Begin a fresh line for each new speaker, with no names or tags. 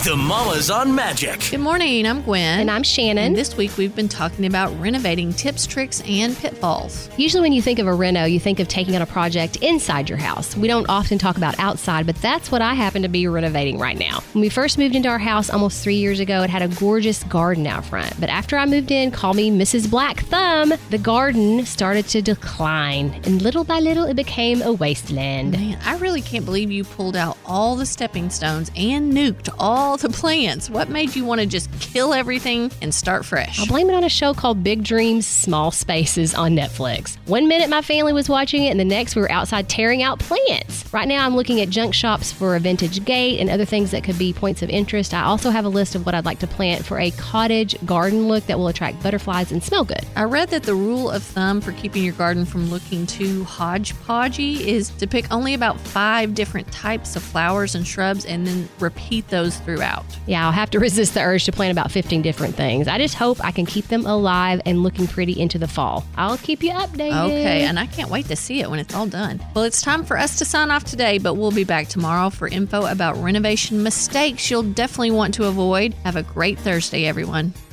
The Mamas on Magic.
Good morning, I'm Gwen.
And I'm Shannon.
And this week we've been talking about renovating tips, tricks, and pitfalls.
Usually when you think of a reno, you think of taking on a project inside your house. We don't often talk about outside, but that's what I happen to be renovating right now. When we first moved into our house almost 3 years ago, it had a gorgeous garden out front. But after I moved in, call me Mrs. Black Thumb, the garden started to decline. And little by little, it became a wasteland.
Man, I really can't believe you pulled out all the stepping stones and nuked all the plants. What made you want to just kill everything and start fresh?
I'll blame it on a show called Big Dreams, Small Spaces on Netflix. 1 minute my family was watching it, and the next we were outside tearing out plants. Right now I'm looking at junk shops for a vintage gate and other things that could be points of interest. I also have a list of what I'd like to plant for a cottage garden look that will attract butterflies and smell good.
I read that the rule of thumb for keeping your garden from looking too hodgepodgey is to pick only about 5 different types of flowers and shrubs and then repeat those throughout.
Yeah, I'll have to resist the urge to plant about 15 different things. I just hope I can keep them alive and looking pretty into the fall. I'll keep you updated.
Okay, and I can't wait to see it when it's all done. Well, it's time for us to sign off today, but we'll be back tomorrow for info about renovation mistakes you'll definitely want to avoid. Have a great Thursday, everyone.